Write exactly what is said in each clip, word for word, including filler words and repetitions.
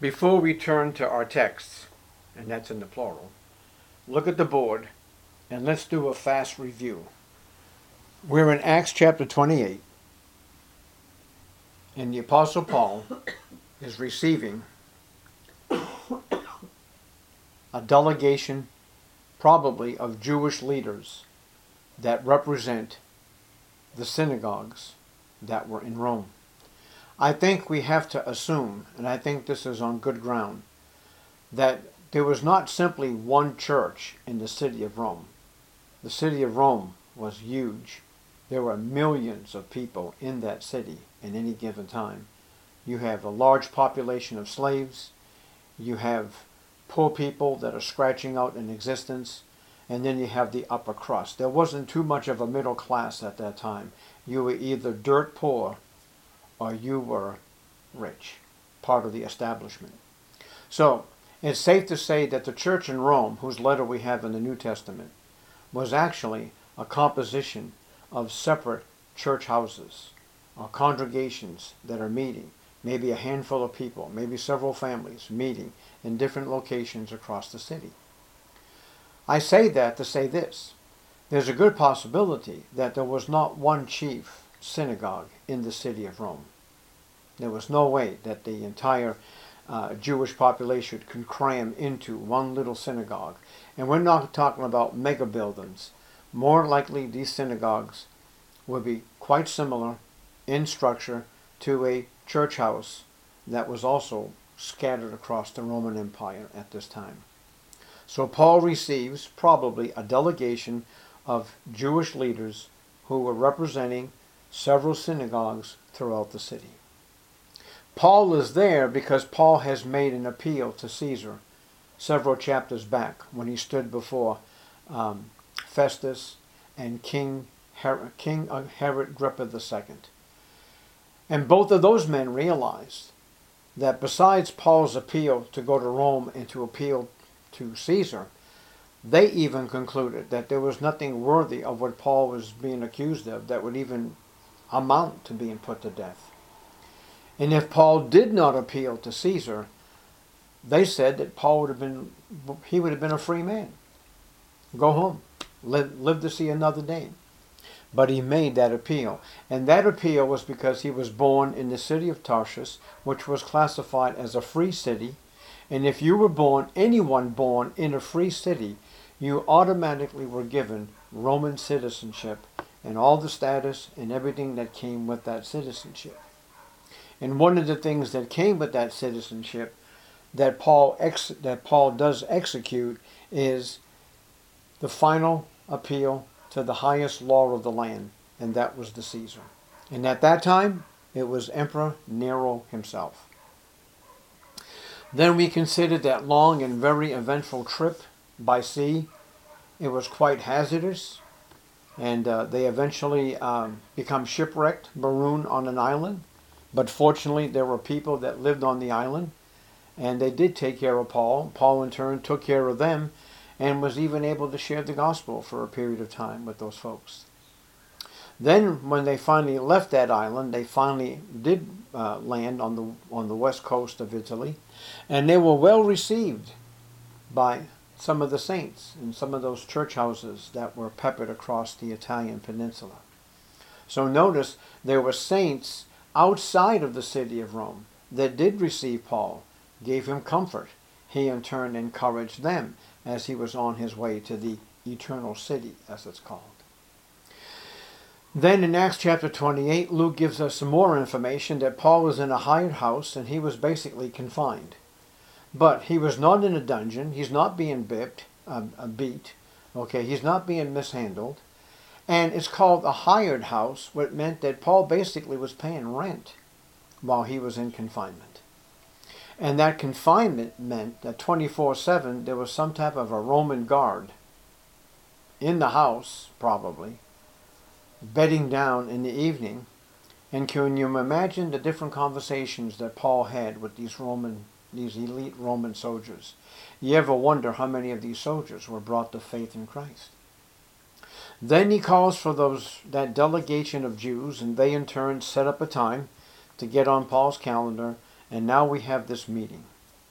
Before we turn to our texts, and that's in the plural, look at the board and let's do a fast review. We're in Acts chapter twenty-eight, and the Apostle Paul is receiving a delegation, probably of Jewish leaders that represent the synagogues that were in Rome. I think we have to assume, and I think this is on good ground, that there was not simply one church in the city of Rome. The city of Rome was huge. There were millions of people in that city at any given time. You have a large population of slaves. You have poor people that are scratching out in existence. And then you have the upper crust. There wasn't too much of a middle class at that time. You were either dirt poor or you were rich, part of the establishment. So it's safe to say that the church in Rome, whose letter we have in the New Testament, was actually a composition of separate church houses or congregations that are meeting, maybe a handful of people, maybe several families meeting in different locations across the city. I say that to say this. There's a good possibility that there was not one chief synagogue in the city of Rome. There was no way that the entire uh, Jewish population could cram into one little synagogue. And we're not talking about mega buildings. More likely these synagogues would be quite similar in structure to a church house that was also scattered across the Roman Empire at this time. So Paul receives probably a delegation of Jewish leaders who were representing several synagogues throughout the city. Paul is there because Paul has made an appeal to Caesar several chapters back when he stood before um, Festus and King Herod, King Herod Agrippa the Second. And both of those men realized that besides Paul's appeal to go to Rome and to appeal to Caesar, they even concluded that there was nothing worthy of what Paul was being accused of that would even amount to being put to death. And if Paul did not appeal to Caesar, they said that Paul would have been, he would have been a free man. Go home, live, live to see another day. But he made that appeal. And that appeal was because he was born in the city of Tarshish, which was classified as a free city. And if you were born, anyone born in a free city, you automatically were given Roman citizenship and all the status and everything that came with that citizenship. And one of the things that came with that citizenship that Paul ex- that Paul does execute is the final appeal to the highest law of the land, and that was the Caesar. And at that time, it was Emperor Nero himself. Then we considered that long and very eventful trip by sea. It was quite hazardous, and uh, they eventually um, become shipwrecked, marooned on an island. But fortunately, there were people that lived on the island, and they did take care of Paul. Paul, in turn, took care of them and was even able to share the gospel for a period of time with those folks. Then, when they finally left that island, they finally did uh, land on the on the west coast of Italy, and they were well received by some of the saints in some of those church houses that were peppered across the Italian peninsula. So notice there were saints outside of the city of Rome that did receive Paul, gave him comfort. He in turn encouraged them as he was on his way to the eternal city, as it's called. Then in Acts chapter twenty-eight, Luke gives us some more information that Paul was in a hired house and he was basically confined. But he was not in a dungeon. He's not being bipped, uh, beat. Okay, he's not being mishandled. And it's called a hired house, which meant that Paul basically was paying rent while he was in confinement. And that confinement meant that twenty-four seven there was some type of a Roman guard in the house, probably, bedding down in the evening. And can you imagine the different conversations that Paul had with these Roman, these elite Roman soldiers? You ever wonder how many of these soldiers were brought to faith in Christ? Then he calls for those that delegation of Jews, and they in turn set up a time to get on Paul's calendar, and now we have this meeting.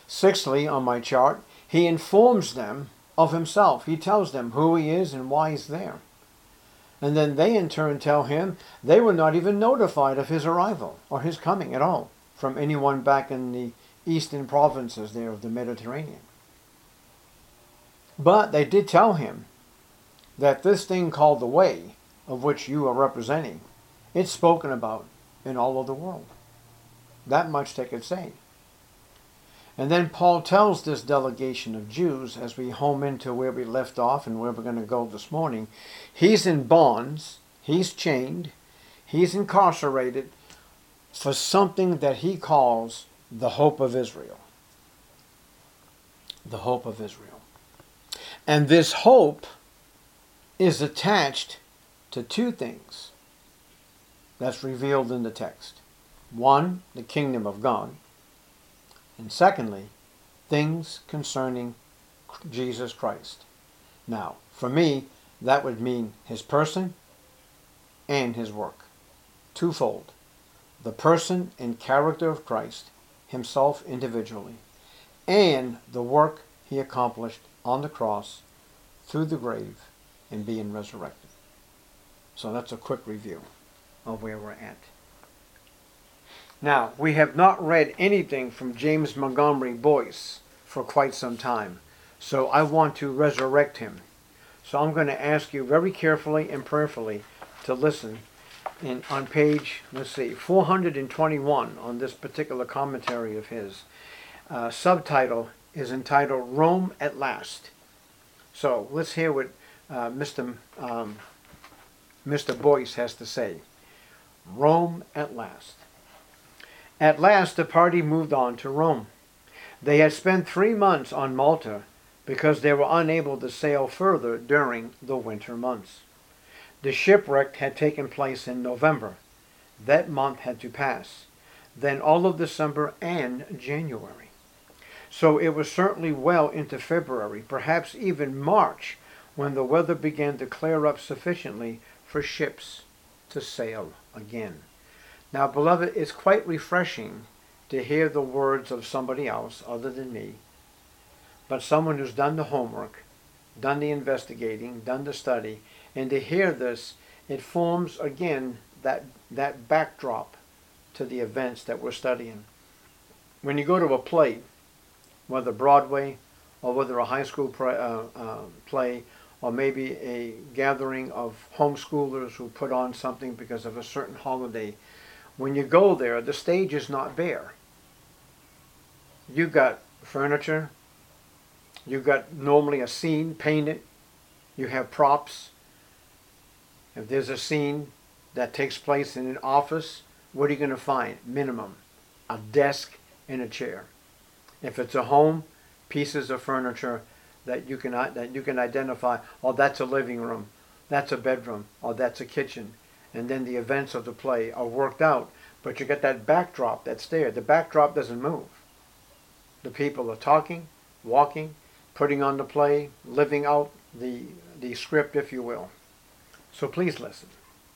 Sixthly, on my chart, he informs them of himself. He tells them who he is and why he's there. And then they in turn tell him they were not even notified of his arrival or his coming at all from anyone back in the eastern provinces there of the Mediterranean. But they did tell him that this thing called the way, of which you are representing, it's spoken about in all of the world. That much they could say. And then Paul tells this delegation of Jews, as we home into where we left off and where we're going to go this morning, he's in bonds, he's chained, he's incarcerated for something that he calls the hope of Israel. The hope of Israel. And this hope is attached to two things that's revealed in the text. One, the kingdom of God. And secondly, things concerning Jesus Christ. Now, for me, that would mean his person and his work. Twofold. The person and character of Christ, himself individually, and the work he accomplished on the cross, through the grave, and being resurrected. So that's a quick review of where we're at. Now, we have not read anything from James Montgomery Boyce for quite some time, so I want to resurrect him. So I'm going to ask you very carefully and prayerfully to listen. In, on page, let's see, four hundred twenty-one on this particular commentary of his, uh, subtitle is entitled Rome at Last. So let's hear what uh, Mister Um, Mister Boyce has to say. Rome at last. At last the party moved on to Rome. They had spent three months on Malta because they were unable to sail further during the winter months. The shipwreck had taken place in November. That month had to pass. Then all of December and January. So it was certainly well into February, perhaps even March, when the weather began to clear up sufficiently for ships to sail again. Now, beloved, it's quite refreshing to hear the words of somebody else other than me, but someone who's done the homework, done the investigating, done the study, and to hear this, it forms again that, that backdrop to the events that we're studying. When you go to a play, whether Broadway or whether a high school play, uh, uh, play or maybe a gathering of homeschoolers who put on something because of a certain holiday, when you go there, the stage is not bare. You've got furniture, you've got normally a scene painted, you have props. If there's a scene that takes place in an office, what are you going to find? Minimum, a desk and a chair. If it's a home, pieces of furniture that you can that you can identify. Oh, that's a living room, that's a bedroom, or that's a kitchen. And then the events of the play are worked out, but you get that backdrop that's there. The backdrop doesn't move. The people are talking, walking, putting on the play, living out the the script, if you will. So please listen.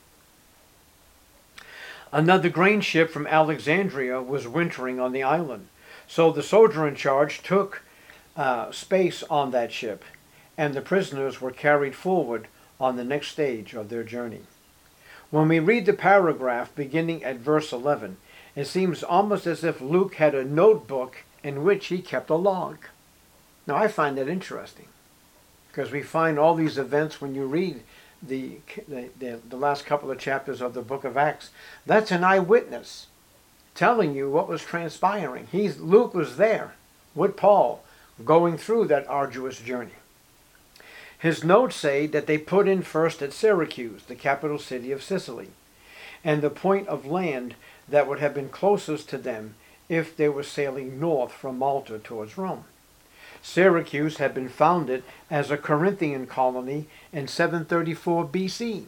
Another grain ship from Alexandria was wintering on the island. So the soldier in charge took uh, space on that ship, and the prisoners were carried forward on the next stage of their journey. When we read the paragraph beginning at verse eleven, it seems almost as if Luke had a notebook in which he kept a log. Now I find that interesting, because we find all these events when you read the, the, the last couple of chapters of the book of Acts. That's an eyewitness telling you what was transpiring. He's, Luke was there with Paul going through that arduous journey. His notes say that they put in first at Syracuse, the capital city of Sicily, and the point of land that would have been closest to them if they were sailing north from Malta towards Rome. Syracuse had been founded as a Corinthian colony in seven thirty-four B C,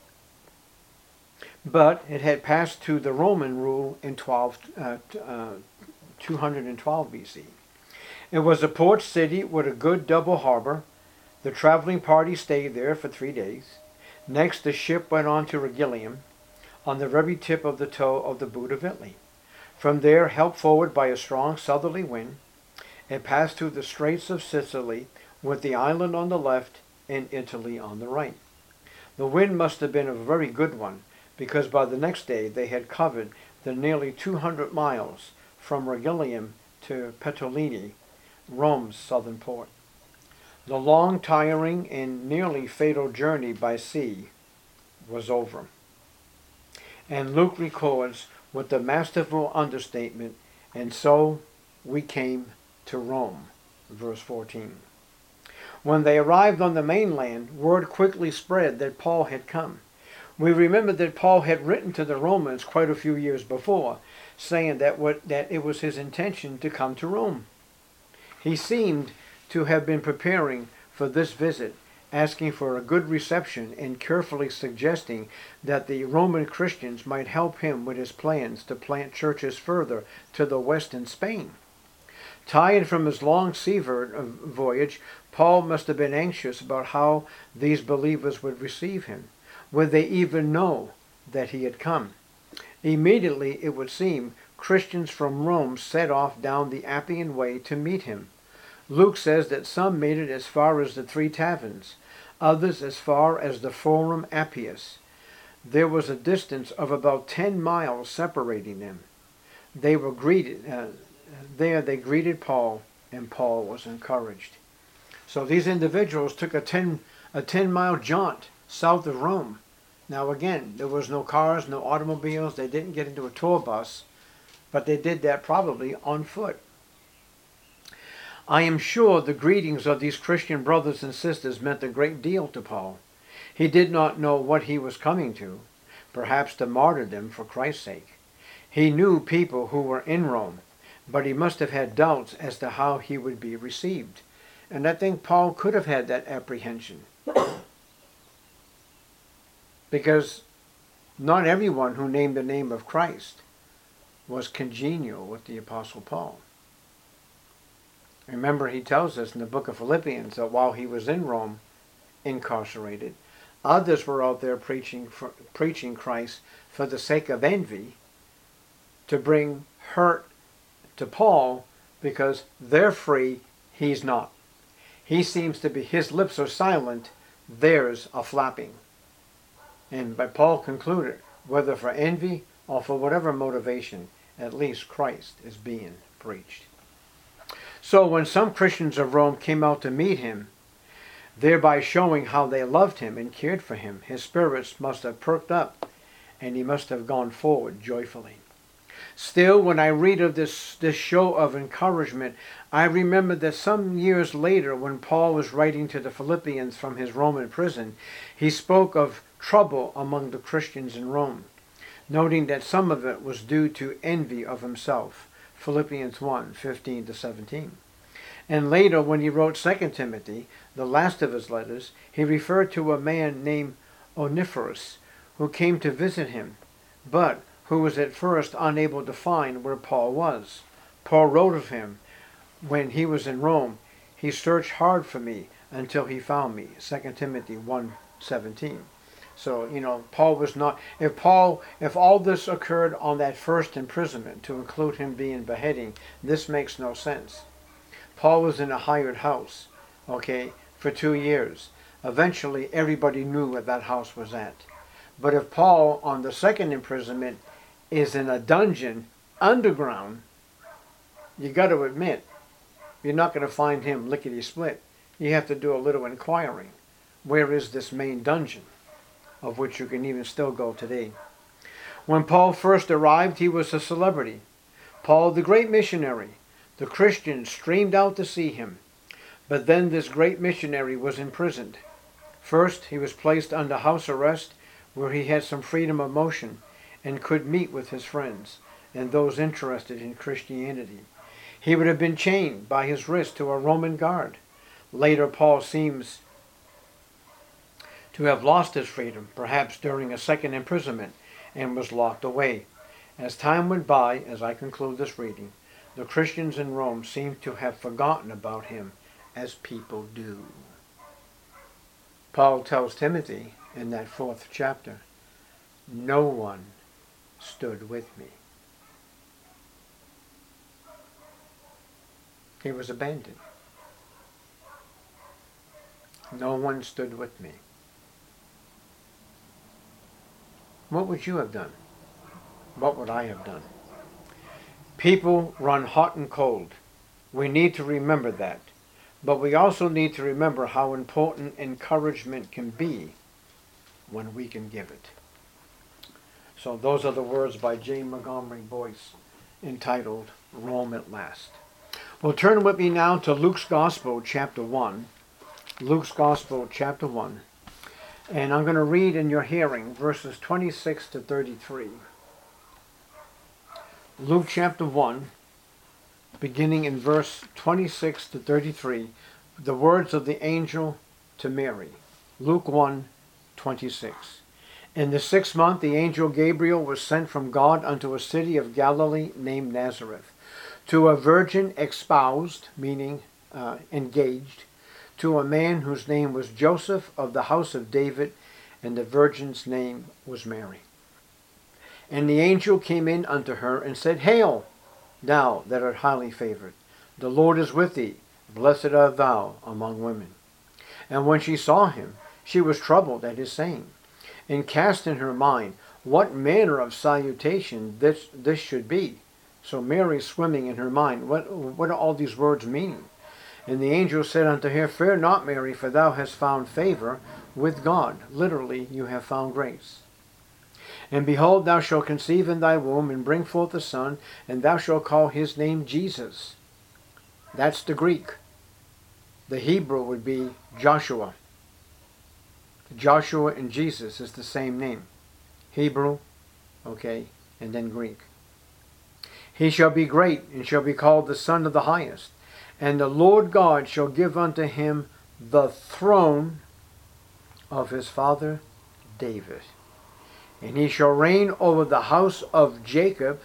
but it had passed to the Roman rule in twelve, uh, uh, two hundred twelve B C. It was a port city with a good double harbor. The traveling party stayed there for three days. Next, the ship went on to Regillium, on the very tip of the toe of the boot of Italy. From there, helped forward by a strong southerly wind, It passed through the Straits of Sicily, with the island on the left and Italy on the right. The wind must have been a very good one, because by the next day they had covered the nearly two hundred miles from Regillium to Puteoli, Rome's southern port. The long, tiring, and nearly fatal journey by sea was over. And Luke records with the masterful understatement, "And so we came to Rome," verse fourteen. When they arrived on the mainland, word quickly spread that Paul had come. We remember that Paul had written to the Romans quite a few years before, saying that, what, that it was his intention to come to Rome. He seemed to have been preparing for this visit, asking for a good reception and carefully suggesting that the Roman Christians might help him with his plans to plant churches further to the west in Spain. Tired from his long sea voyage, Paul must have been anxious about how these believers would receive him. Would they even know that he had come? Immediately, it would seem, Christians from Rome set off down the Appian Way to meet him. Luke says that some made it as far as the Three Taverns, others as far as the Forum Appius. There was a distance of about ten miles separating them. They were greeted. Uh, there they greeted Paul, and Paul was encouraged. So these individuals took a ten a ten mile jaunt south of Rome. Now again, there was no cars, no automobiles. They didn't get into a tour bus, but they did that probably on foot. I am sure the greetings of these Christian brothers and sisters meant a great deal to Paul. He did not know what he was coming to, perhaps to martyrdom for Christ's sake. He knew people who were in Rome, but he must have had doubts as to how he would be received. And I think Paul could have had that apprehension. Because not everyone who named the name of Christ was congenial with the Apostle Paul. Remember, he tells us in the book of Philippians that while he was in Rome, incarcerated, others were out there preaching for, preaching Christ for the sake of envy, to bring hurt to Paul, because they're free, he's not. He seems to be, his lips are silent, theirs are flapping. And but Paul concluded, whether for envy or for whatever motivation, at least Christ is being preached. So when some Christians of Rome came out to meet him, thereby showing how they loved him and cared for him, his spirits must have perked up, and he must have gone forward joyfully. Still, when I read of this, this show of encouragement, I remember that some years later, when Paul was writing to the Philippians from his Roman prison, he spoke of trouble among the Christians in Rome, noting that some of it was due to envy of himself. Philippians one, fifteen to seventeen. And later, when he wrote Second Timothy, the last of his letters, he referred to a man named Onesiphorus, who came to visit him, but who was at first unable to find where Paul was. Paul wrote of him, when he was in Rome, he searched hard for me until he found me. Second Timothy one, seventeen. So, you know, Paul was not, if Paul, if all this occurred on that first imprisonment, to include him being beheading, this makes no sense. Paul was in a hired house, okay, for two years. Eventually, everybody knew where that house was at. But if Paul, on the second imprisonment, is in a dungeon underground, you got to admit, you're not going to find him lickety-split. You have to do a little inquiring. Where is this main dungeon, of which you can even still go today? When Paul first arrived, he was a celebrity. Paul, the great missionary. The Christians streamed out to see him. But then this great missionary was imprisoned. First, he was placed under house arrest, where he had some freedom of motion and could meet with his friends and those interested in Christianity. He would have been chained by his wrist to a Roman guard. Later, Paul seems to have lost his freedom, perhaps during a second imprisonment, and was locked away. As time went by, as I conclude this reading, the Christians in Rome seemed to have forgotten about him, as people do. Paul tells Timothy in that fourth chapter, no one stood with me. He was abandoned. No one stood with me. What would you have done? What would I have done? People run hot and cold. We need to remember that. But we also need to remember how important encouragement can be when we can give it. So those are the words by J. Montgomery Boyce entitled Rome at Last. Well, turn with me now to Luke's Gospel, chapter one. Luke's Gospel, chapter one. And I'm going to read in your hearing verses twenty-six to thirty-three. Luke chapter one, beginning in verse twenty-six to thirty-three, the words of the angel to Mary. Luke one, twenty-six. In the sixth month, the angel Gabriel was sent from God unto a city of Galilee named Nazareth, to a virgin espoused, meaning uh, engaged, to a man whose name was Joseph of the house of David, and the virgin's name was Mary. And the angel came in unto her and said, Hail, thou that art highly favored, the Lord is with thee, blessed art thou among women. And when she saw him, she was troubled at his saying, and cast in her mind what manner of salutation this, this should be. So Mary swimming in her mind, what, what are all these words meaning? And the angel said unto her, Fear not, Mary, for thou hast found favor with God. Literally, you have found grace. And behold, thou shalt conceive in thy womb, and bring forth a son, and thou shalt call his name Jesus. That's the Greek. The Hebrew would be Joshua. Joshua and Jesus is the same name. Hebrew, okay, and then Greek. He shall be great, and shall be called the Son of the Highest. And the Lord God shall give unto him the throne of his father David. And he shall reign over the house of Jacob,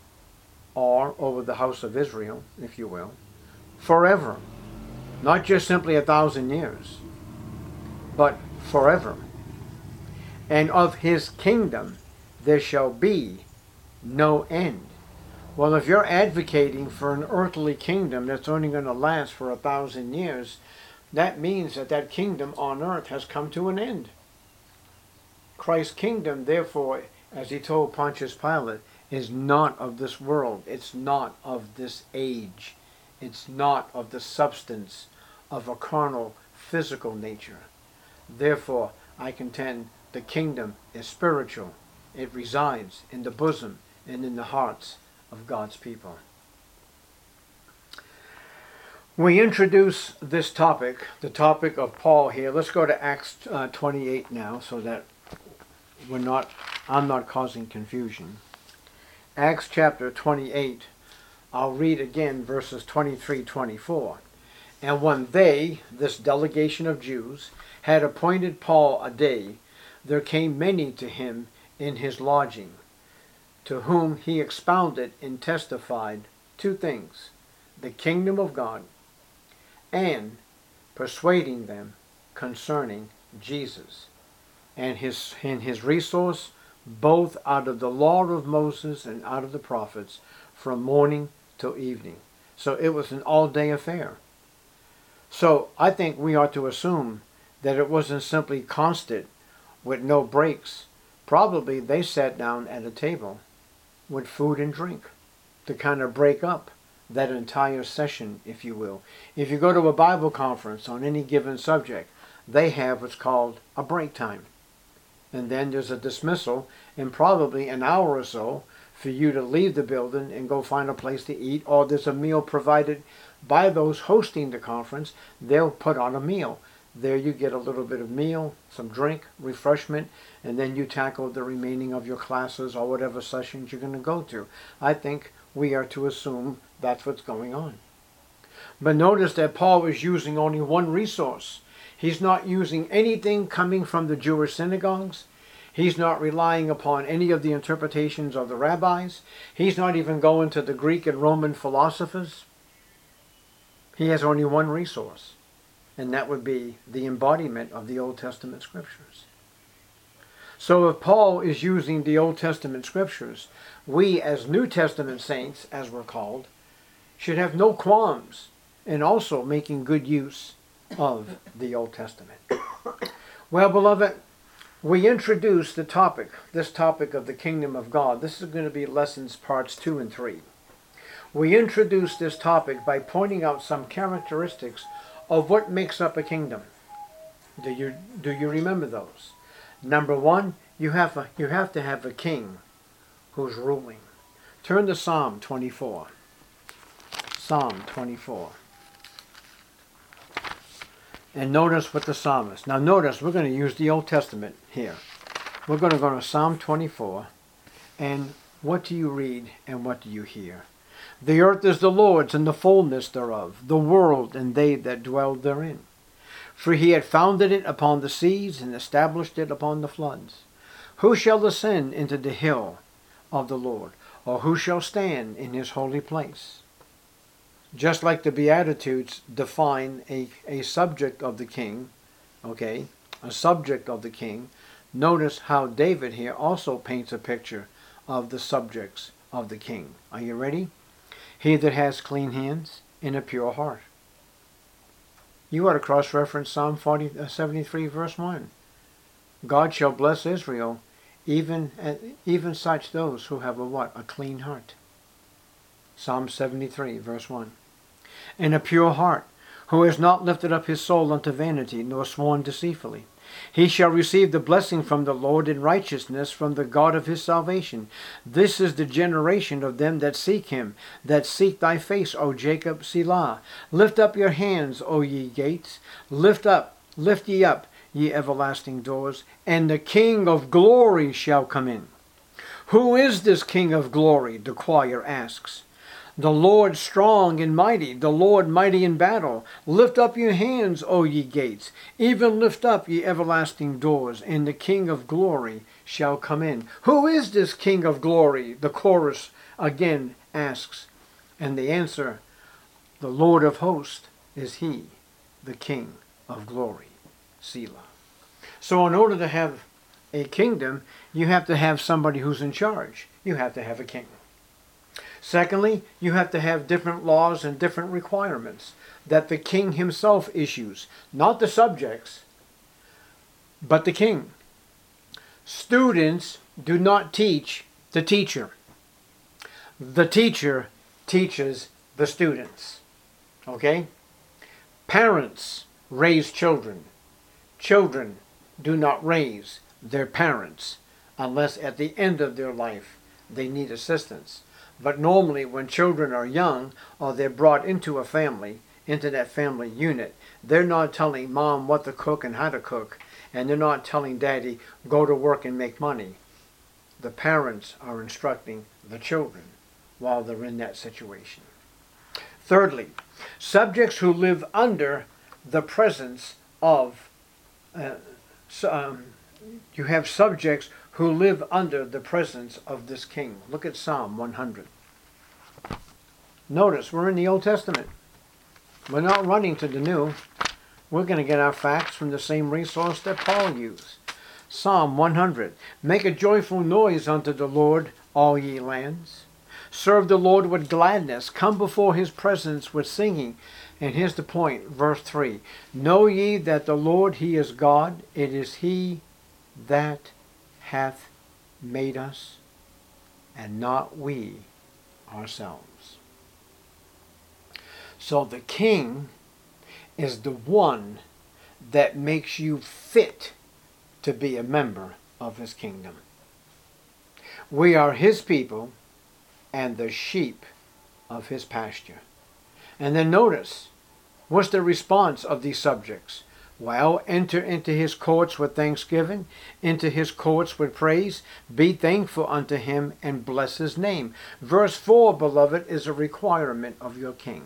or over the house of Israel, if you will, forever. Not just simply a thousand years, but forever. And of his kingdom there shall be no end. Well, if you're advocating for an earthly kingdom that's only going to last for a thousand years, that means that that kingdom on earth has come to an end. Christ's kingdom, therefore, as he told Pontius Pilate, is not of this world. It's not of this age. It's not of the substance of a carnal, physical nature. Therefore, I contend the kingdom is spiritual. It resides in the bosom and in the hearts of God's people. We introduce this topic, the topic of Paul here. Let's go to Acts uh, twenty-eight now, so that we're not, I'm not causing confusion. Acts chapter twenty-eight, I'll read again verses twenty-three to twenty-four. And when they, this delegation of Jews, had appointed Paul a day, there came many to him in his lodging, to whom he expounded and testified two things, the kingdom of God, and persuading them concerning Jesus, and his, and his resource, both out of the law of Moses and out of the prophets, from morning till evening. So it was an all-day affair. So I think we ought to assume that it wasn't simply constant with no breaks. Probably they sat down at a table with food and drink to kind of break up that entire session, if you will. If you go to a Bible conference on any given subject, they have what's called a break time. And then there's a dismissal in probably an hour or so for you to leave the building and go find a place to eat, or there's a meal provided by those hosting the conference. They'll put on a meal. There you get a little bit of meal, some drink, refreshment, and then you tackle the remaining of your classes or whatever sessions you're going to go to. I think we are to assume that's what's going on. But notice that Paul is using only one resource. He's not using anything coming from the Jewish synagogues. He's not relying upon any of the interpretations of the rabbis. He's not even going to the Greek and Roman philosophers. He has only one resource, and that would be the embodiment of the Old Testament scriptures. So if Paul is using the Old Testament scriptures, we as New Testament saints, as we're called, should have no qualms and also making good use of the Old Testament. Well, beloved, we introduced the topic, this topic of the kingdom of God. This is going to be lessons parts two and three. We introduced this topic by pointing out some characteristics of what makes up a kingdom. Do you, do you remember those? Number one, you have, a, you have to have a king who's ruling. Turn to Psalm twenty-four. Psalm twenty-four. And notice what the psalmist. Now notice, we're going to use the Old Testament here. We're going to go to Psalm twenty-four. And what do you read and what do you hear? The earth is the Lord's and the fullness thereof, the world and they that dwell therein. For he had founded it upon the seas and established it upon the floods. Who shall ascend into the hill of the Lord? Or who shall stand in his holy place? Just like the Beatitudes define a, a subject of the king, okay, a subject of the king, notice how David here also paints a picture of the subjects of the king. Are you ready? He that has clean hands and a pure heart. You ought to cross-reference Psalm forty, uh, seventy-three, verse one. God shall bless Israel, even, uh, even such those who have a what? A clean heart. Psalm seventy-three, verse one. And a pure heart, who has not lifted up his soul unto vanity, nor sworn deceitfully. He shall receive the blessing from the Lord in righteousness from the God of his salvation. This is the generation of them that seek him, that seek thy face, O Jacob, Selah. Lift up your hands, O ye gates. Lift up, lift ye up, ye everlasting doors, and the King of glory shall come in. Who is this King of glory? The choir asks. The Lord strong and mighty, the Lord mighty in battle. Lift up your hands, O ye gates. Even lift up, ye everlasting doors, and the King of glory shall come in. Who is this King of glory? The chorus again asks. And the answer, the Lord of hosts is he, the King of glory. Selah. So in order to have a kingdom, you have to have somebody who's in charge. You have to have a king. Secondly, you have to have different laws and different requirements that the king himself issues. Not the subjects, but the king. Students do not teach the teacher. The teacher teaches the students. Okay? Parents raise children. Children do not raise their parents unless at the end of their life they need assistance. But normally when children are young or they're brought into a family, into that family unit, they're not telling mom what to cook and how to cook, and they're not telling daddy, go to work and make money. The parents are instructing the children while they're in that situation. Thirdly, subjects who live under the presence of, uh, um, you have subjects who live under the presence of this king. Look at Psalm one hundred. Notice, we're in the Old Testament. We're not running to the New. We're going to get our facts from the same resource that Paul used. Psalm one hundred. Make a joyful noise unto the Lord, all ye lands. Serve the Lord with gladness. Come before his presence with singing. And here's the point, verse three. Know ye that the Lord, he is God. It is he that hath made us, and not we ourselves. So the king is the one that makes you fit to be a member of his kingdom. We are his people and the sheep of his pasture. And then notice, what's the response of these subjects? Well, enter into his courts with thanksgiving, into his courts with praise. Be thankful unto him and bless his name. Verse four, beloved, is a requirement of your king.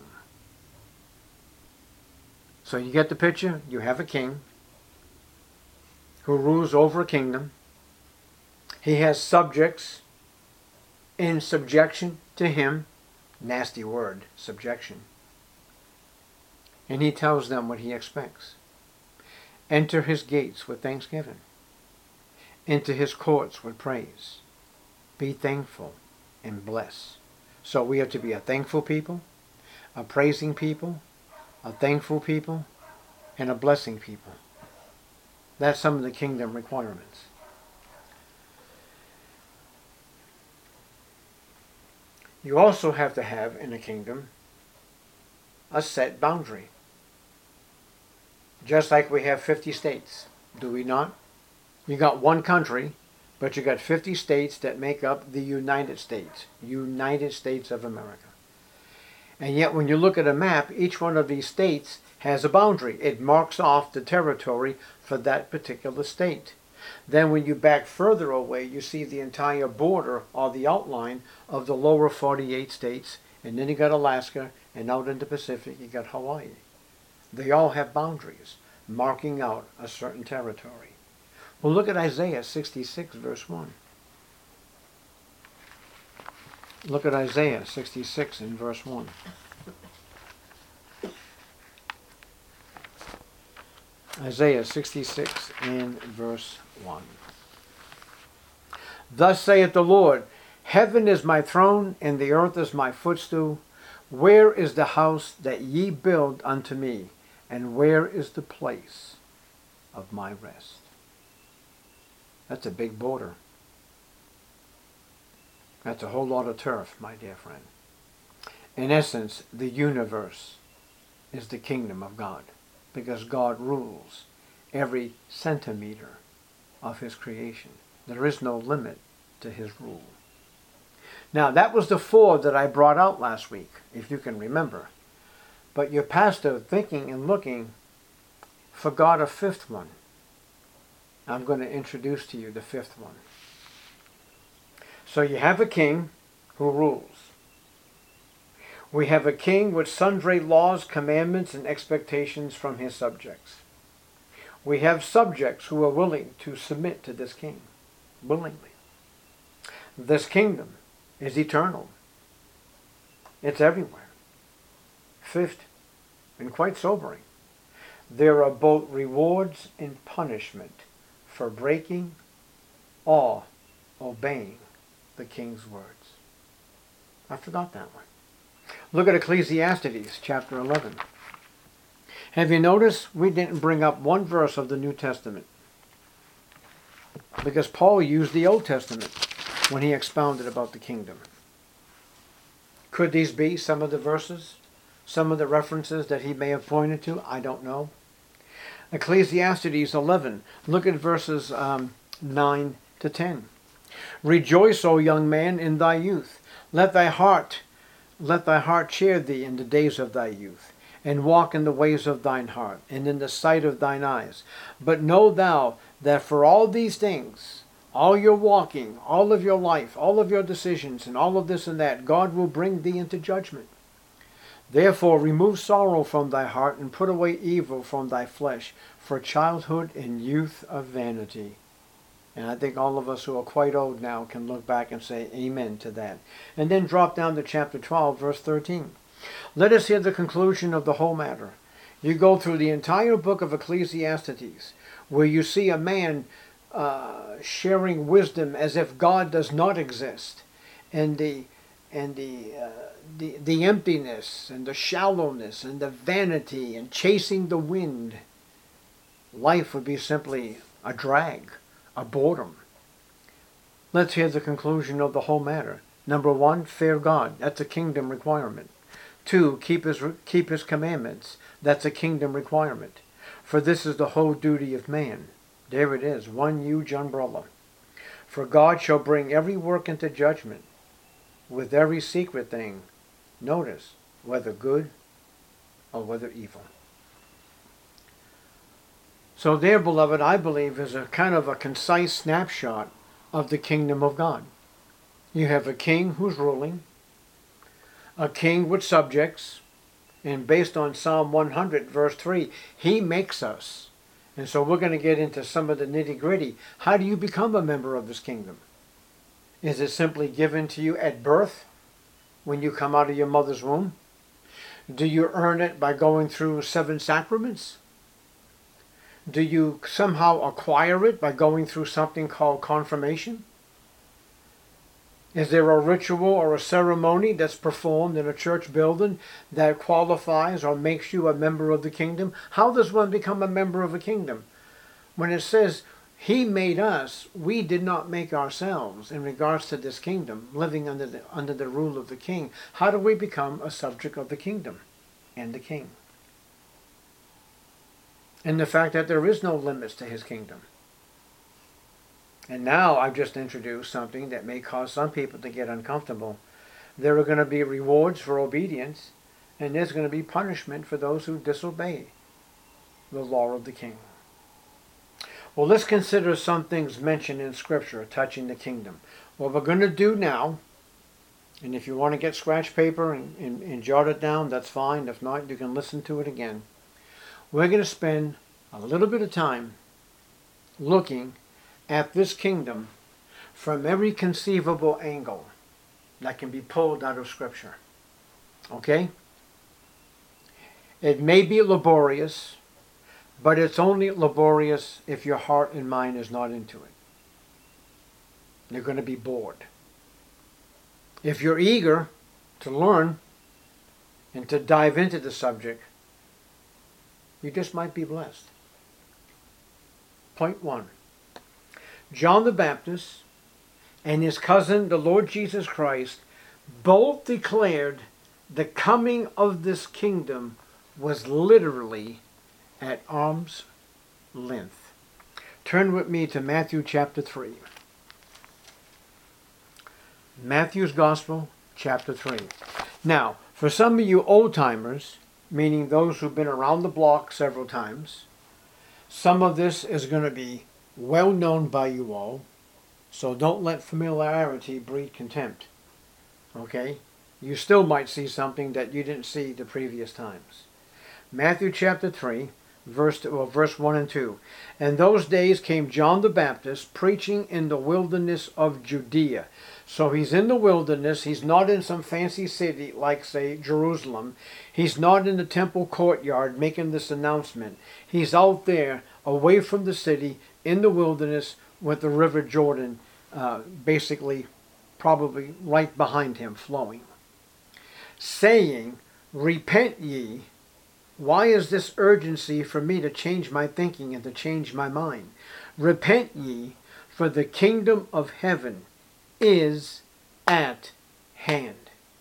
So you get the picture? You have a king who rules over a kingdom. He has subjects in subjection to him. Nasty word, subjection. And he tells them what he expects. Enter his gates with thanksgiving. Into his courts with praise. Be thankful and bless. So we have to be a thankful people, a praising people, a thankful people, and a blessing people. That's some of the kingdom requirements. You also have to have in a kingdom a set boundary. Just like we have fifty states, do we not? You got one country, but you got fifty states that make up the United States, United States of America. And yet when you look at a map, each one of these states has a boundary. It marks off the territory for that particular state. Then when you back further away, you see the entire border or the outline of the lower forty-eight states. And then you got Alaska, and out in the Pacific you got Hawaii. They all have boundaries marking out a certain territory. Well, look at Isaiah sixty-six, verse one. Look at Isaiah sixty-six in verse one. Isaiah sixty-six in verse one. Thus saith the Lord, Heaven is my throne, and the earth is my footstool. Where is the house that ye build unto me? And where is the place of my rest? That's a big border. That's a whole lot of turf, my dear friend. In essence, the universe is the kingdom of God, because God rules every centimeter of his creation. There is no limit to his rule. Now, that was the four that I brought out last week, if you can remember. But your pastor, thinking and looking, forgot a fifth one. I'm going to introduce to you the fifth one. So you have a king who rules. We have a king with sundry laws, commandments, and expectations from his subjects. We have subjects who are willing to submit to this king, willingly. This kingdom is eternal. It's everywhere. Fifth, and quite sobering, there are both rewards and punishment for breaking or obeying the king's words. I forgot that one. Look at Ecclesiastes chapter eleven. Have you noticed we didn't bring up one verse of the New Testament? Because Paul used the Old Testament when he expounded about the kingdom. Could these be some of the verses? Some of the references that he may have pointed to? I don't know. Ecclesiastes eleven. Look at verses um, nine to ten. Rejoice, O young man, in thy youth. Let thy heart, let thy heart cheer thee in the days of thy youth, and walk in the ways of thine heart, and in the sight of thine eyes. But know thou that for all these things, all your walking, all of your life, all of your decisions, and all of this and that, God will bring thee into judgment. Therefore remove sorrow from thy heart, and put away evil from thy flesh, for childhood and youth are vanity. And I think all of us who are quite old now can look back and say amen to that. And then drop down to chapter twelve, verse thirteen. Let us hear the conclusion of the whole matter. You go through the entire book of Ecclesiastes, where you see a man uh, sharing wisdom as if God does not exist, and the and the, uh, the the emptiness and the shallowness and the vanity and chasing the wind. Life would be simply a drag, a boredom. Let's hear the conclusion of the whole matter. Number one, fear God. That's a kingdom requirement. Two, keep his, keep his commandments. That's a kingdom requirement. For this is the whole duty of man. There it is, one huge umbrella. For God shall bring every work into judgment with every secret thing. Notice, whether good or whether evil. So there, beloved, I believe is a kind of a concise snapshot of the kingdom of God. You have a king who's ruling, a king with subjects, and based on Psalm one hundred, verse three, he makes us. And so we're going to get into some of the nitty-gritty. How do you become a member of this kingdom? Is it simply given to you at birth, when you come out of your mother's womb? Do you earn it by going through seven sacraments? Do you somehow acquire it by going through something called confirmation? Is there a ritual or a ceremony that's performed in a church building that qualifies or makes you a member of the kingdom? How does one become a member of a kingdom? When it says, He made us, we did not make ourselves in regards to this kingdom, living under the, under the rule of the king. How do we become a subject of the kingdom and the king? And the fact that there is no limits to his kingdom. And now I've just introduced something that may cause some people to get uncomfortable. There are going to be rewards for obedience, and there's going to be punishment for those who disobey the law of the king. Well, let's consider some things mentioned in Scripture touching the kingdom. What we're going to do now, and if you want to get scratch paper and, and, and jot it down, that's fine. If not, you can listen to it again. We're going to spend a little bit of time looking at this kingdom from every conceivable angle that can be pulled out of Scripture. Okay? It may be laborious, but it's only laborious if your heart and mind is not into it. You're going to be bored. If you're eager to learn and to dive into the subject, you just might be blessed. Point one. John the Baptist and his cousin, the Lord Jesus Christ, both declared the coming of this kingdom was literally at arm's length. Turn with me to Matthew chapter three. Matthew's Gospel, chapter three. Now, for some of you old-timers, meaning those who've been around the block several times, some of this is going to be well known by you all, so don't let familiarity breed contempt. Okay? You still might see something that you didn't see the previous times. Matthew chapter three, verse, well, verse one and two. In those days came John the Baptist preaching in the wilderness of Judea. So he's in the wilderness. He's not in some fancy city like, say, Jerusalem. He's not in the temple courtyard making this announcement. He's out there, away from the city, in the wilderness with the river Jordan, uh, basically probably right behind him flowing. Saying, repent ye. Why is this urgency for me to change my thinking and to change my mind? Repent ye, for the kingdom of heaven is at hand.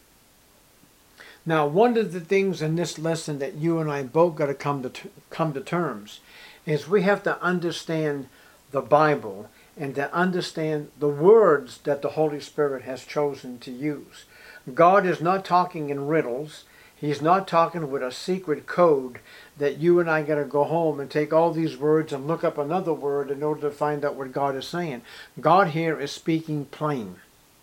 Now, one of the things in this lesson that you and I both got to come to come to terms is we have to understand the Bible and to understand the words that the Holy Spirit has chosen to use. God is not talking in riddles. He's not talking with a secret code that you and I got to go home and take all these words and look up another word in order to find out what God is saying. God here is speaking plain.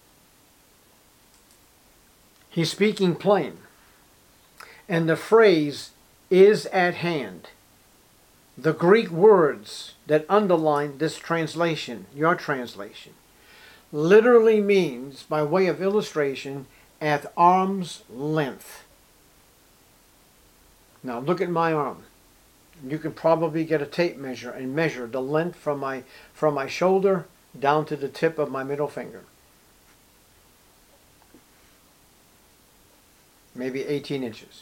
He's speaking plain. And the phrase is at hand. The Greek words that underline this translation, your translation, literally means, by way of illustration, at arm's length. Now look at my arm. You can probably get a tape measure and measure the length from my, from my shoulder down to the tip of my middle finger. Maybe eighteen inches.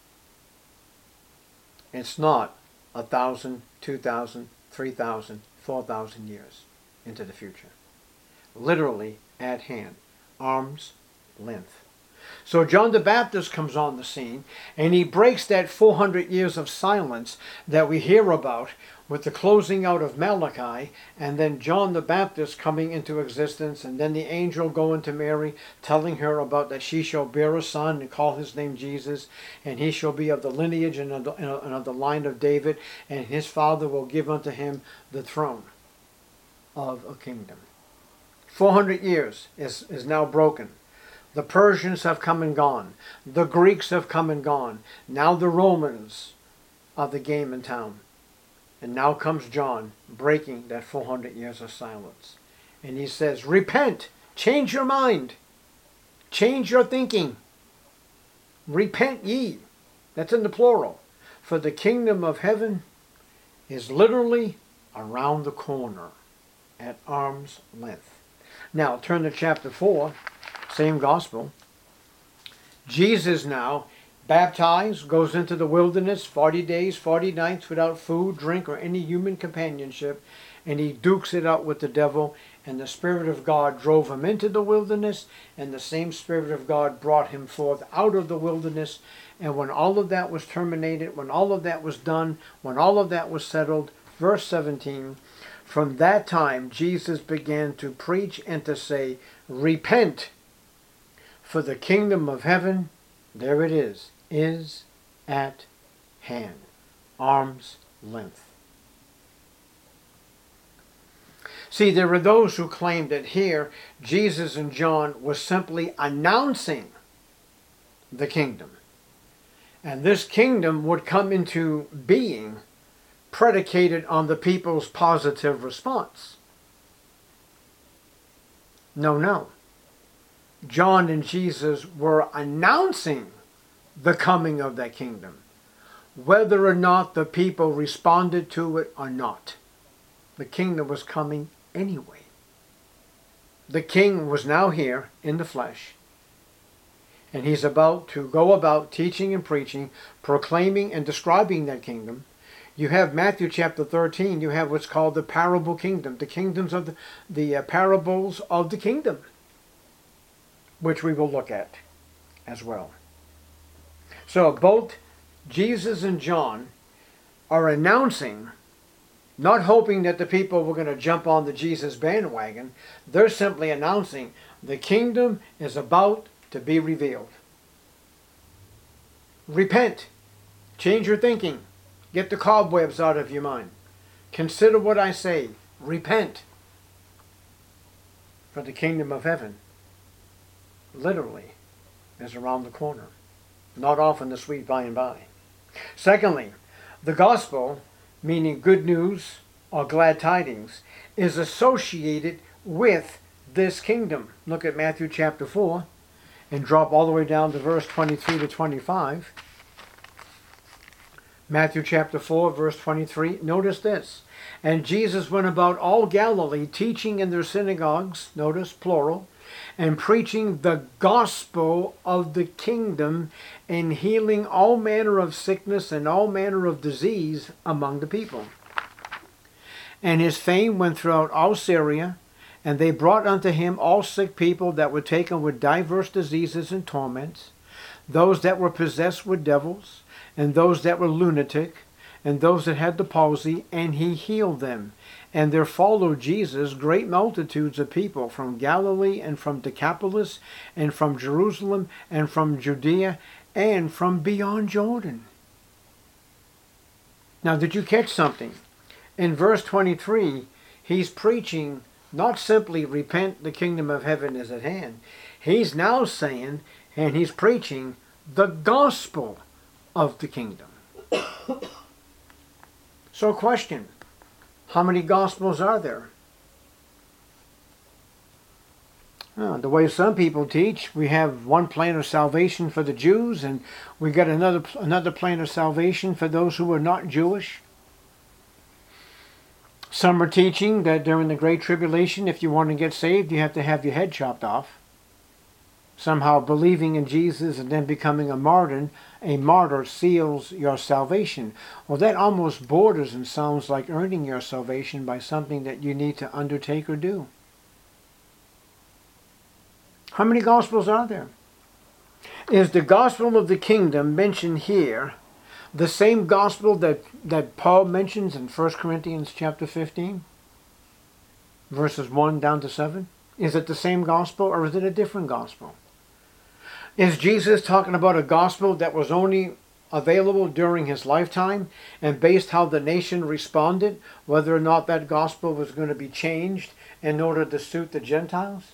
It's not a thousand, two thousand, three thousand, four thousand years into the future. Literally at hand, arm's length. So John the Baptist comes on the scene, and he breaks that four hundred years of silence that we hear about with the closing out of Malachi, and then John the Baptist coming into existence, and then the angel going to Mary, telling her about that she shall bear a son and call his name Jesus, and he shall be of the lineage and of the, and of the line of David, and his father will give unto him the throne of a kingdom. four hundred years is, is now broken. The Persians have come and gone. The Greeks have come and gone. Now the Romans are the game in town. And now comes John, breaking that four hundred years of silence. And he says, repent, change your mind, change your thinking. Repent ye. That's in the plural. For the kingdom of heaven is literally around the corner, at arm's length. Now turn to chapter four. Same gospel. Jesus now, baptized, goes into the wilderness, forty days, forty nights without food, drink, or any human companionship, and he dukes it out with the devil, and the Spirit of God drove him into the wilderness, and the same Spirit of God brought him forth out of the wilderness. And when all of that was terminated, when all of that was done, when all of that was settled, verse seventeen, from that time Jesus began to preach and to say, repent, for the kingdom of heaven, there it is, is at hand, arm's length. See, there were those who claimed that here Jesus and John was simply announcing the kingdom. And this kingdom would come into being predicated on the people's positive response. No, no. John and Jesus were announcing the coming of that kingdom, whether or not the people responded to it or not. The kingdom was coming anyway. The king was now here in the flesh, and he's about to go about teaching and preaching, proclaiming and describing that kingdom. You have Matthew chapter thirteen, you have what's called the parable kingdom, the kingdoms of the, the uh, parables of the kingdom, which we will look at as well. So both Jesus and John are announcing, not hoping that the people were going to jump on the Jesus bandwagon. They're simply announcing the kingdom is about to be revealed. Repent. Change your thinking. Get the cobwebs out of your mind. Consider what I say. Repent. For the kingdom of heaven, literally, is around the corner. Not often the sweet by and by. Secondly, the gospel, meaning good news or glad tidings, is associated with this kingdom. Look at Matthew chapter four and drop all the way down to verse twenty-three to twenty-five. Matthew chapter four, verse twenty-three. Notice this. And Jesus went about all Galilee, teaching in their synagogues, notice plural, and preaching the gospel of the kingdom, and healing all manner of sickness and all manner of disease among the people. And his fame went throughout all Syria, and they brought unto him all sick people that were taken with divers diseases and torments, those that were possessed with devils, and those that were lunatic, and those that had the palsy, and he healed them. And there followed Jesus great multitudes of people from Galilee, and from Decapolis, and from Jerusalem, and from Judea, and from beyond Jordan. Now, did you catch something? In verse twenty-three, he's preaching not simply repent, the kingdom of heaven is at hand. He's now saying, and he's preaching the gospel of the kingdom. So question, how many gospels are there? Well, the way some people teach, we have one plan of salvation for the Jews, and we got another another plan of salvation for those who are not Jewish. Some are teaching that during the Great Tribulation, if you want to get saved, you have to have your head chopped off. Somehow believing in Jesus and then becoming a martyr, a martyr seals your salvation. Well, that almost borders and sounds like earning your salvation by something that you need to undertake or do. How many gospels are there? Is the gospel of the kingdom mentioned here the same gospel that, that Paul mentions in First Corinthians chapter fifteen? Verses one down to seven? Is it the same gospel or is it a different gospel? Is Jesus talking about a gospel that was only available during his lifetime and based how the nation responded, whether or not that gospel was going to be changed in order to suit the Gentiles?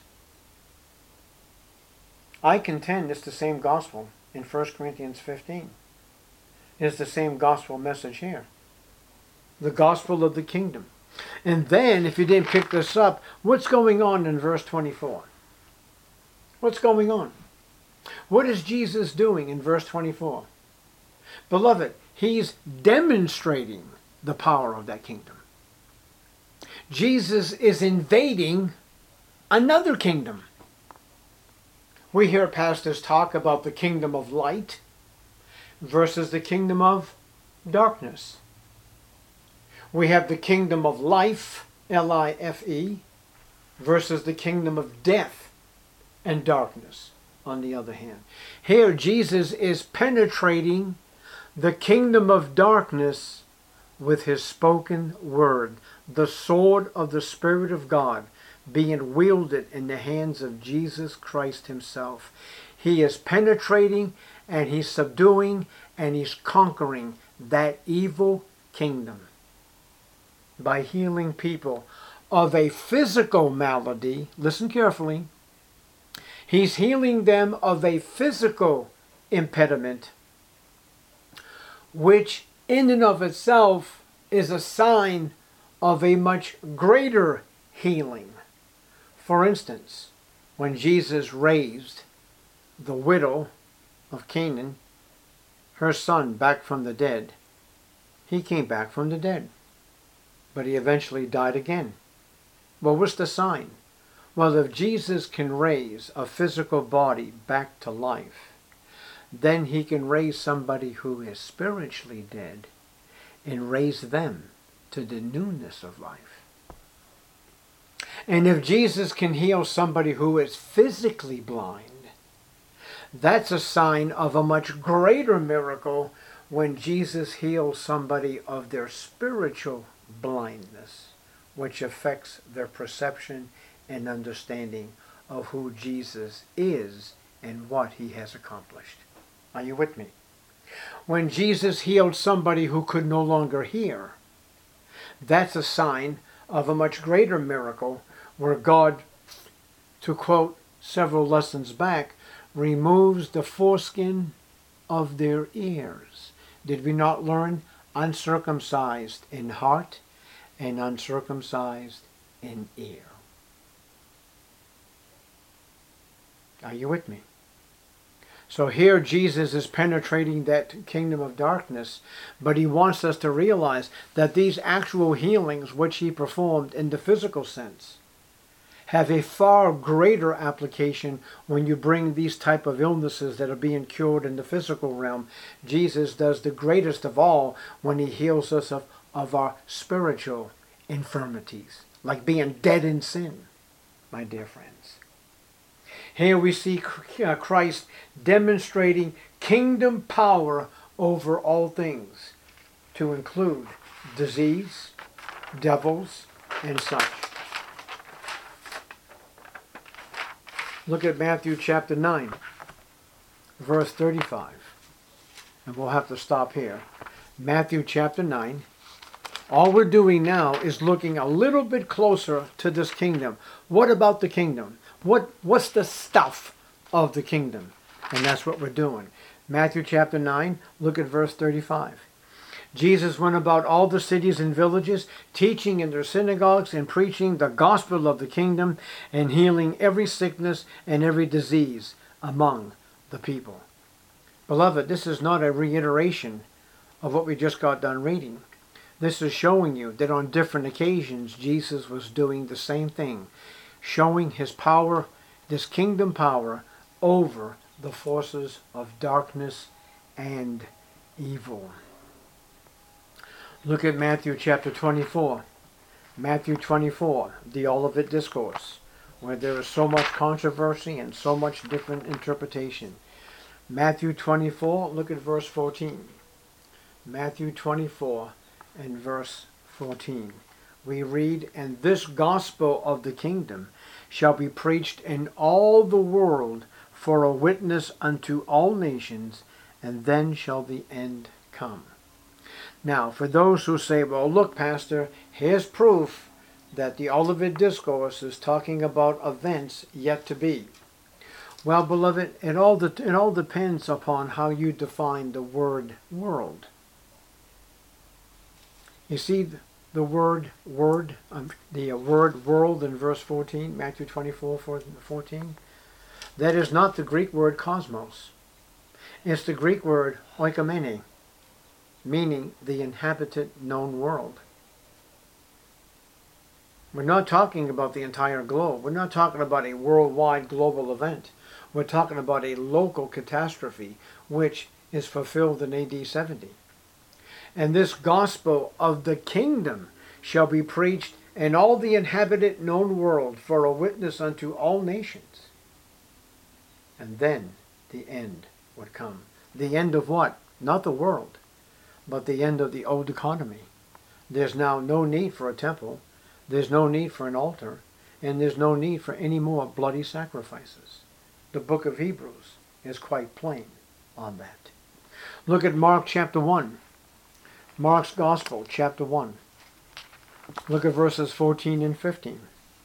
I contend it's the same gospel in First Corinthians fifteen. It's the same gospel message here. The gospel of the kingdom. And then, if you didn't pick this up, what's going on in verse twenty-four? What's going on? What is Jesus doing in verse twenty-four? Beloved, he's demonstrating the power of that kingdom. Jesus is invading another kingdom. We hear pastors talk about the kingdom of light versus the kingdom of darkness. We have the kingdom of life, L I F E, versus the kingdom of death and darkness, on the other hand. Here, Jesus is penetrating the kingdom of darkness with his spoken word, the sword of the Spirit of God being wielded in the hands of Jesus Christ himself. He is penetrating and he's subduing and he's conquering that evil kingdom by healing people of a physical malady. Listen carefully. He's healing them of a physical impediment, which in and of itself is a sign of a much greater healing. For instance, when Jesus raised the widow of Canaan, her son, back from the dead, he came back from the dead, but he eventually died again. Well, what's the sign? Well, if Jesus can raise a physical body back to life, then he can raise somebody who is spiritually dead and raise them to the newness of life. And if Jesus can heal somebody who is physically blind, that's a sign of a much greater miracle when Jesus heals somebody of their spiritual blindness, which affects their perception and understanding of who Jesus is and what he has accomplished. Are you with me? When Jesus healed somebody who could no longer hear, that's a sign of a much greater miracle where God, to quote several lessons back, removes the foreskin of their ears. Did we not learn uncircumcised in heart and uncircumcised in ear? Are you with me? So here Jesus is penetrating that kingdom of darkness, but he wants us to realize that these actual healings which he performed in the physical sense have a far greater application when you bring these type of illnesses that are being cured in the physical realm. Jesus does the greatest of all when he heals us of, of our spiritual infirmities, like being dead in sin, my dear friends. Here we see Christ demonstrating kingdom power over all things, to include disease, devils, and such. Look at Matthew chapter nine, verse thirty-five. And we'll have to stop here. Matthew chapter nine. All we're doing now is looking a little bit closer to this kingdom. What about the kingdom? What, what's the stuff of the kingdom? And that's what we're doing. Matthew chapter nine, look at verse thirty-five. Jesus went about all the cities and villages, teaching in their synagogues and preaching the gospel of the kingdom and healing every sickness and every disease among the people. Beloved, this is not a reiteration of what we just got done reading. This is showing you that on different occasions Jesus was doing the same thing, showing his power, this kingdom power, over the forces of darkness and evil. Look at Matthew chapter twenty-four. Matthew twenty-four, the Olivet Discourse, where there is so much controversy and so much different interpretation. Matthew twenty-four, look at verse fourteen. Matthew twenty-four and verse fourteen. We read, "And this gospel of the kingdom shall be preached in all the world for a witness unto all nations, and then shall the end come." Now, for those who say, well, look, Pastor, here's proof that the Olivet Discourse is talking about events yet to be. Well, beloved, it all, de- it all depends upon how you define the word world. You see the word word, um, the word world in verse fourteen, Matthew twenty-four, fourteen? That is not the Greek word cosmos. It's the Greek word oikomene, meaning the inhabited known world. We're not talking about the entire globe. We're not talking about a worldwide global event. We're talking about a local catastrophe which is fulfilled in A D seventy. And this gospel of the kingdom shall be preached in all the inhabited known world for a witness unto all nations. And then the end would come. The end of what? Not the world, but the end of the old economy. There's now no need for a temple. There's no need for an altar. And there's no need for any more bloody sacrifices. The book of Hebrews is quite plain on that. Look at Mark chapter one. Mark's Gospel, chapter one. Look at verses fourteen and fifteen.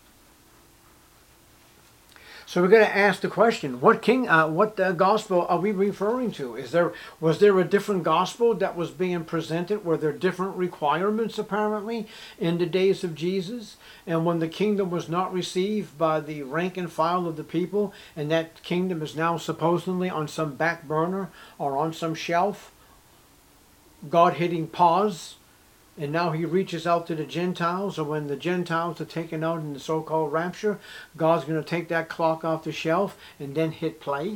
So we're going to ask the question, what king, uh, what uh, gospel are we referring to? Is there, was there a different gospel that was being presented? Were there different requirements apparently in the days of Jesus? And when the kingdom was not received by the rank and file of the people, and that kingdom is now supposedly on some back burner or on some shelf, God hitting pause, and now he reaches out to the Gentiles, or when the Gentiles are taken out in the so-called rapture, God's going to take that clock off the shelf and then hit play?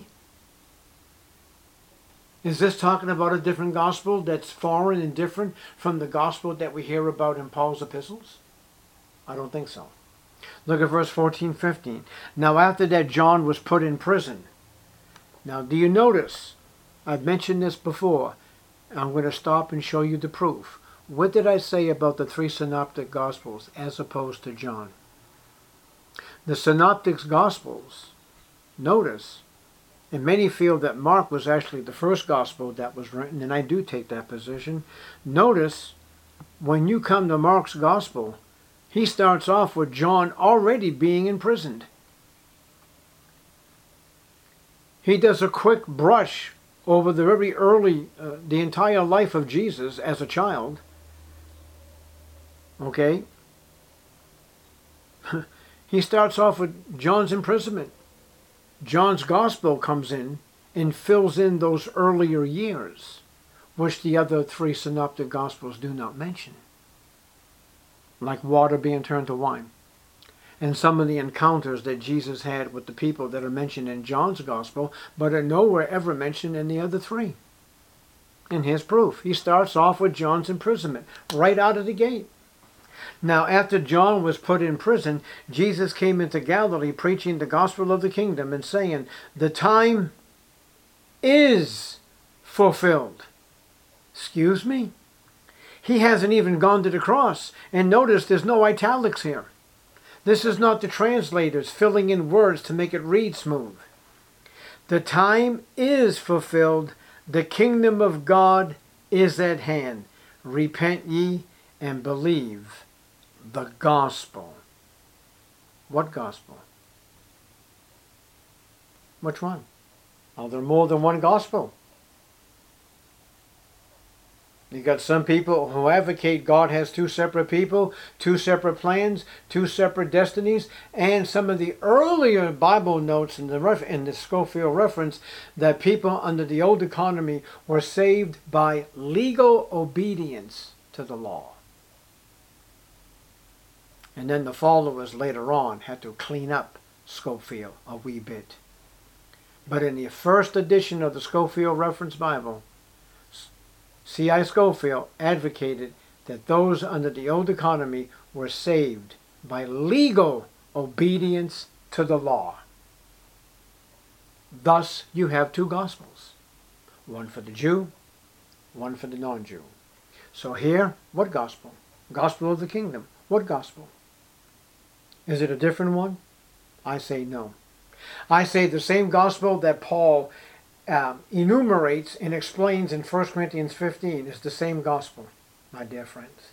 Is this talking about a different gospel that's foreign and different from the gospel that we hear about in Paul's epistles? I don't think so. Look at verse fourteen, fifteen. Now after that John was put in prison. Now do you notice? I've mentioned this before. I'm going to stop and show you the proof. What did I say about the three synoptic gospels as opposed to John? The synoptic gospels, notice, and many feel that Mark was actually the first gospel that was written, and I do take that position. Notice, when you come to Mark's gospel, he starts off with John already being imprisoned. He does a quick brush over the very early, uh, the entire life of Jesus as a child. Okay? He starts off with John's imprisonment. John's gospel comes in and fills in those earlier years, which the other three synoptic gospels do not mention. Like water being turned to wine. And some of the encounters that Jesus had with the people that are mentioned in John's gospel, but are nowhere ever mentioned in the other three. And here's proof. He starts off with John's imprisonment, right out of the gate. Now, after John was put in prison, Jesus came into Galilee preaching the gospel of the kingdom and saying, the time is fulfilled. Excuse me? He hasn't even gone to the cross. And notice there's no italics here. This is not the translators filling in words to make it read smooth. The time is fulfilled. The kingdom of God is at hand. Repent ye and believe the gospel. What gospel? Which one? Are there more than one gospel? You got some people who advocate God has two separate people, two separate plans, two separate destinies, and some of the earlier Bible notes in the ref in the Scofield reference that people under the old economy were saved by legal obedience to the law. And then the followers later on had to clean up Scofield a wee bit. But in the first edition of the Scofield Reference Bible, C I Scofield advocated that those under the old economy were saved by legal obedience to the law. Thus, you have two gospels. One for the Jew, one for the non-Jew. So here, what gospel? Gospel of the kingdom. What gospel? Is it a different one? I say no. I say the same gospel that Paul um, enumerates and explains in First Corinthians fifteen is the same gospel, my dear friends.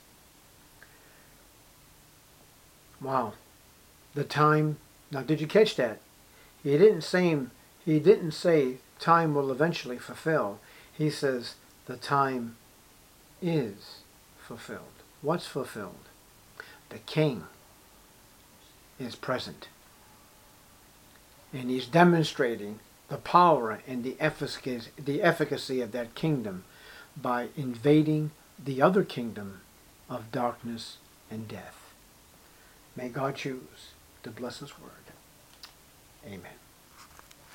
Wow. The time. Now, did you catch that? He didn't say, he didn't say time will eventually fulfill. He says the time is fulfilled. What's fulfilled? The king is present. And he's demonstrating the power and the efficacy, the efficacy of that kingdom by invading the other kingdom of darkness and death. May God choose to bless his word. Amen.